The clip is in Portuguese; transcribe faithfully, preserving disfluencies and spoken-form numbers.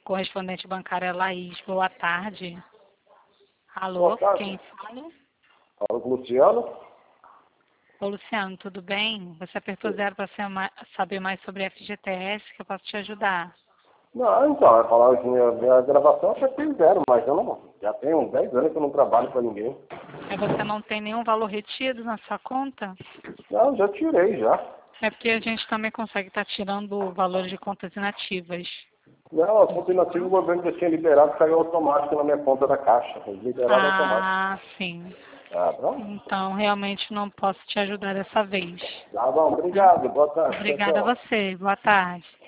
correspondente bancária Laís. Boa tarde. Alô, Boa tarde. quem fala? Fala com o Luciano. Ô, Luciano, tudo bem? Você apertou zero para saber mais sobre F G T S, que eu posso te ajudar. Não, então, eu falava assim, a, a gravação até tem zero, mas eu não, já tem uns dez anos que eu não trabalho para ninguém. Mas você não tem nenhum valor retido na sua conta? Não, já tirei já. É porque a gente também consegue estar tirando valores de contas inativas. Não, a conta inativa o governo já tinha liberado, caiu automático na minha conta da Caixa. Liberado automático. Ah, sim. Ah, pronto. Então, realmente não posso te ajudar dessa vez. Tá bom, obrigado. Boa tarde. Obrigada a Tchau, tchau. você. Boa tarde.